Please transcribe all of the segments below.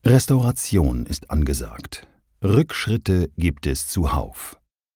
Restauration ist angesagt. Rückschritte gibt es zuhauf.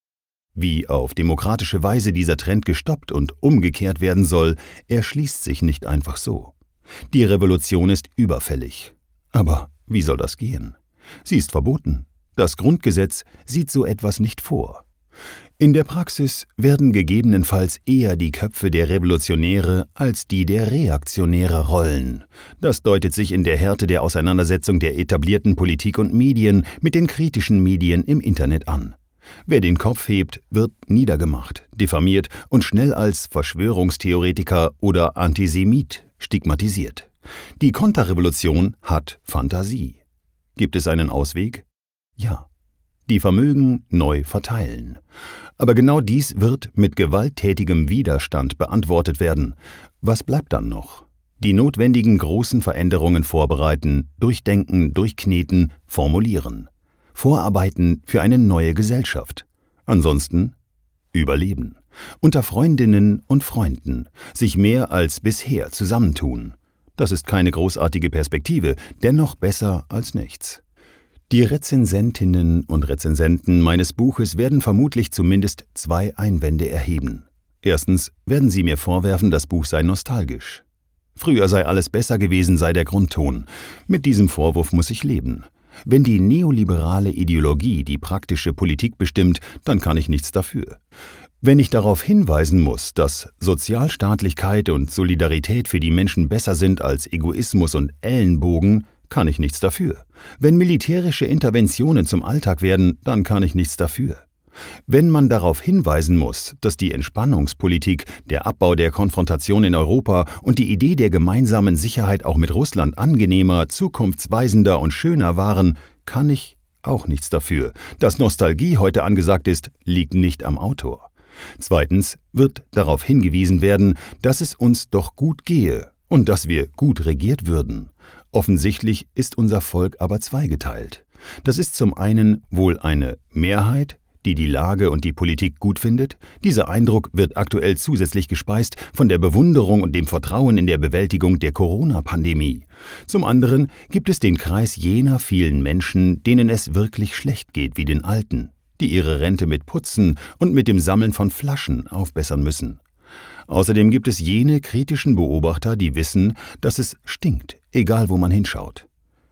Wie auf demokratische Weise dieser Trend gestoppt und umgekehrt werden soll, erschließt sich nicht einfach so. Die Revolution ist überfällig. Aber wie soll das gehen? Sie ist verboten. Das Grundgesetz sieht so etwas nicht vor. In der Praxis werden gegebenenfalls eher die Köpfe der Revolutionäre als die der Reaktionäre rollen. Das deutet sich in der Härte der Auseinandersetzung der etablierten Politik und Medien mit den kritischen Medien im Internet an. Wer den Kopf hebt, wird niedergemacht, diffamiert und schnell als Verschwörungstheoretiker oder Antisemit stigmatisiert. Die Konterrevolution hat Fantasie. Gibt es einen Ausweg? Ja. Die Vermögen neu verteilen. Aber genau dies wird mit gewalttätigem Widerstand beantwortet werden. Was bleibt dann noch? Die notwendigen großen Veränderungen vorbereiten, durchdenken, durchkneten, formulieren. Vorarbeiten für eine neue Gesellschaft. Ansonsten überleben. Unter Freundinnen und Freunden. Sich mehr als bisher zusammentun. Das ist keine großartige Perspektive, dennoch besser als nichts. Die Rezensentinnen und Rezensenten meines Buches werden vermutlich zumindest 2 Einwände erheben. Erstens werden sie mir vorwerfen, das Buch sei nostalgisch. Früher sei alles besser gewesen, sei der Grundton. Mit diesem Vorwurf muss ich leben. Wenn die neoliberale Ideologie die praktische Politik bestimmt, dann kann ich nichts dafür. Wenn ich darauf hinweisen muss, dass Sozialstaatlichkeit und Solidarität für die Menschen besser sind als Egoismus und Ellenbogen, kann ich nichts dafür. Wenn militärische Interventionen zum Alltag werden, dann kann ich nichts dafür. Wenn man darauf hinweisen muss, dass die Entspannungspolitik, der Abbau der Konfrontation in Europa und die Idee der gemeinsamen Sicherheit auch mit Russland angenehmer, zukunftsweisender und schöner waren, kann ich auch nichts dafür. Dass Nostalgie heute angesagt ist, liegt nicht am Autor. Zweitens wird darauf hingewiesen werden, dass es uns doch gut gehe und dass wir gut regiert würden. Offensichtlich ist unser Volk aber zweigeteilt. Das ist zum einen wohl eine Mehrheit, die die Lage und die Politik gut findet. Dieser Eindruck wird aktuell zusätzlich gespeist von der Bewunderung und dem Vertrauen in der Bewältigung der Corona-Pandemie. Zum anderen gibt es den Kreis jener vielen Menschen, denen es wirklich schlecht geht wie den Alten, die ihre Rente mit Putzen und mit dem Sammeln von Flaschen aufbessern müssen. Außerdem gibt es jene kritischen Beobachter, die wissen, dass es stinkt, egal wo man hinschaut.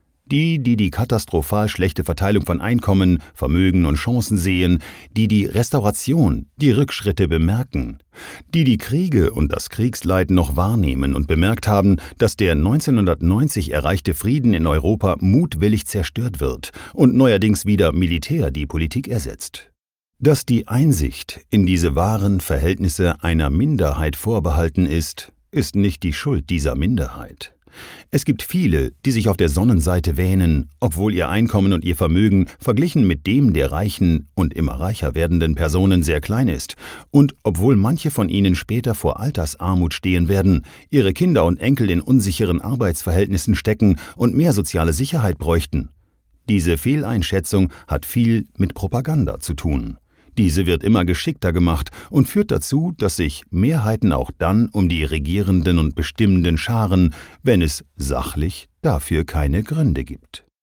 Die katastrophal schlechte Verteilung von Einkommen, Vermögen und Chancen sehen, die Restauration, die Rückschritte bemerken, die Kriege und das Kriegsleid noch wahrnehmen und bemerkt haben, dass der 1990 erreichte Frieden in Europa mutwillig zerstört wird und neuerdings wieder Militär die Politik ersetzt. Dass die Einsicht in diese wahren Verhältnisse einer Minderheit vorbehalten ist, ist nicht die Schuld dieser Minderheit. Es gibt viele, die sich auf der Sonnenseite wähnen, obwohl ihr Einkommen und ihr Vermögen verglichen mit dem der reichen und immer reicher werdenden Personen sehr klein ist und obwohl manche von ihnen später vor Altersarmut stehen werden, ihre Kinder und Enkel in unsicheren Arbeitsverhältnissen stecken und mehr soziale Sicherheit bräuchten. Diese Fehleinschätzung hat viel mit Propaganda zu tun. Diese wird immer geschickter gemacht und führt dazu, dass sich Mehrheiten auch dann um die regierenden und bestimmenden scharen, wenn es sachlich dafür keine Gründe gibt.